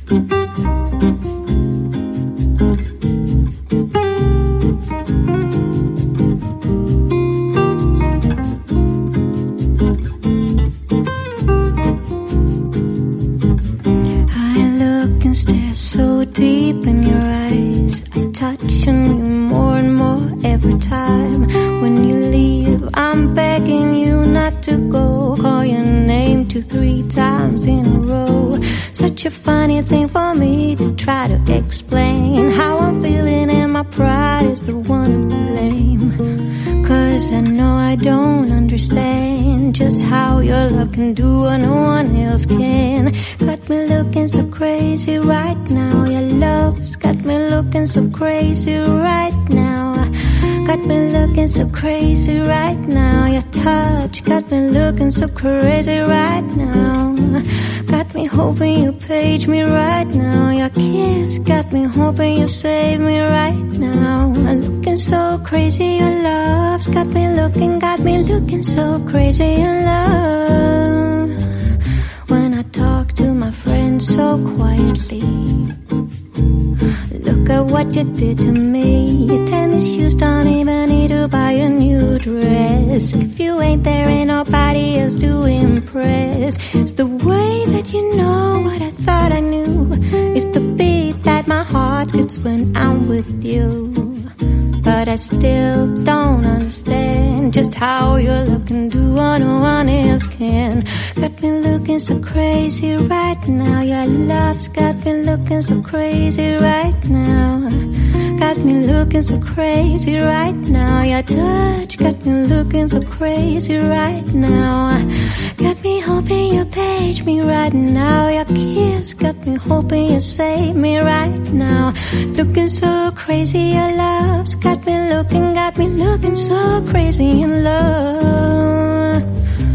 Stare so deep in your eyes. I touch on you more and more every time. When you leave, I'm begging you not to go. Call your name 2-3 times in a row. Such a funny thing for me to try to explain how I'm feeling, and my pride is the one to blame. 'Cause I know I don't understand just how your love can do what no one else can. Got me looking so crazy right now. Your love's got me looking so crazy right now. Got me looking so crazy right now. Your touch got me looking so crazy right now. Got me hoping you page me right now. Your kiss got me hoping you save me right now. Looking so crazy, your love's got me looking so crazy in love. When I talk to my friends so quietly, look at what you did to me. Your tennis shoes don't even need to buy a new dress. If you ain't there, ain't nobody else to impress. It's the way that you know what I thought I knew. It's the beat that my heart skips when I'm with you. But I still don't understand just how your love can do what no one else can. Got me looking so crazy right now. Your love's got me looking so crazy right now. Got me looking so crazy right now. Your touch got me looking so crazy right now. Got me hoping you page me right now. Your kiss got me hoping you save me right now. Looking so crazy, your love's got me looking so crazy in love.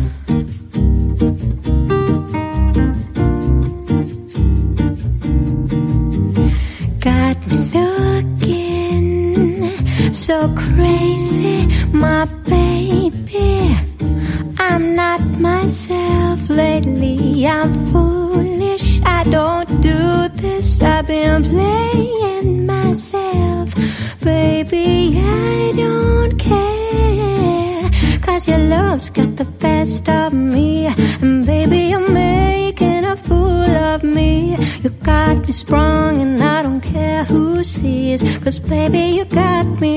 Got me looking so crazy, my baby. I'm not myself lately. I'm foolish, I don't do this. I've been playing myself. Baby, I don't care, 'cause your love's got the best of me. And baby, you're making a fool of me. You got me sprung and I don't care who sees. 'Cause baby, you got me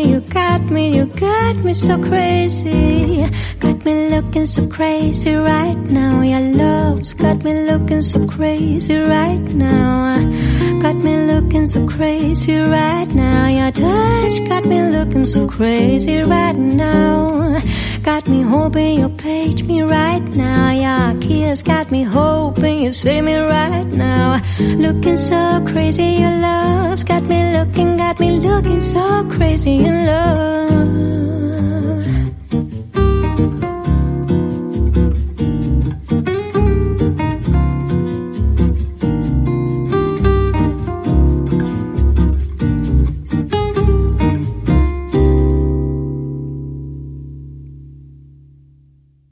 so crazy. Got me looking so crazy right now. Your love's got me looking so crazy right now. Got me looking so crazy right now. Your touch got me looking so crazy right now. Got me hoping you'll page me right now. Your kiss got me hoping you save me right now. Looking so crazy, your love's got me looking so crazy in love.